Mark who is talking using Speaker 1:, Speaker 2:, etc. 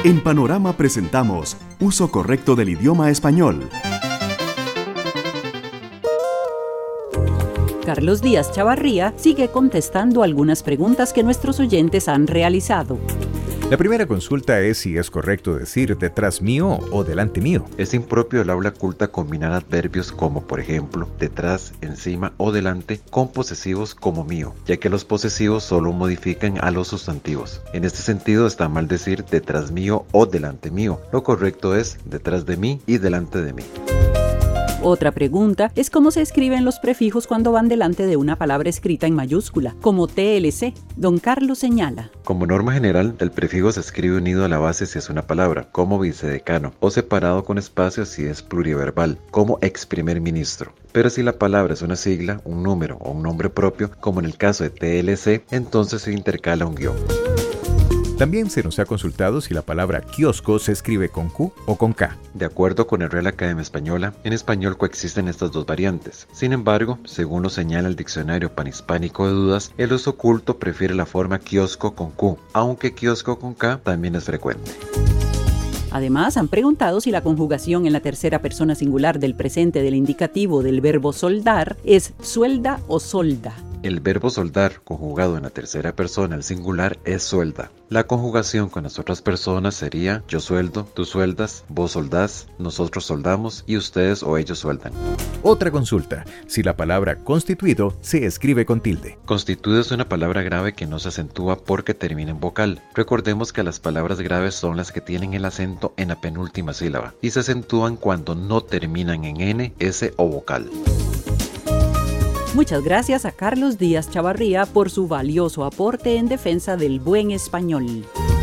Speaker 1: En Panorama presentamos Uso correcto del idioma español.
Speaker 2: Carlos Díaz Chavarría sigue contestando algunas preguntas que nuestros oyentes han realizado.
Speaker 3: La primera consulta es si es correcto decir detrás mío o delante mío.
Speaker 4: Es impropio del habla culta combinar adverbios como, por ejemplo, detrás, encima o delante con posesivos como mío, ya que los posesivos solo modifican a los sustantivos. En este sentido está mal decir detrás mío o delante mío. Lo correcto es detrás de mí y delante de mí.
Speaker 2: Otra pregunta es cómo se escriben los prefijos cuando van delante de una palabra escrita en mayúscula, como TLC. Don Carlos señala.
Speaker 4: Como norma general, el prefijo se escribe unido a la base si es una palabra, como vicedecano, o separado con espacio si es pluriverbal, como ex primer ministro. Pero si la palabra es una sigla, un número o un nombre propio, como en el caso de TLC, entonces se intercala un guión.
Speaker 3: También se nos ha consultado si la palabra kiosco se escribe con Q o con K.
Speaker 4: De acuerdo con la Real Academia Española, en español coexisten estas dos variantes. Sin embargo, según lo señala el Diccionario Panhispánico de Dudas, el uso culto prefiere la forma kiosco con Q, aunque kiosco con K también es frecuente.
Speaker 2: Además, han preguntado si la conjugación en la tercera persona singular del presente del indicativo del verbo soldar es suelda o solda.
Speaker 4: El verbo soldar, conjugado en la tercera persona al singular, es suelda. La conjugación con las otras personas sería yo sueldo, tú sueldas, vos soldás, nosotros soldamos y ustedes o ellos sueldan.
Speaker 3: Otra consulta, si la palabra constituido se escribe con tilde.
Speaker 4: Constituido es una palabra grave que no se acentúa porque termina en vocal. Recordemos que las palabras graves son las que tienen el acento en la penúltima sílaba y se acentúan cuando no terminan en N, S o vocal.
Speaker 2: Muchas gracias a Carlos Díaz Chavarría por su valioso aporte en defensa del buen español.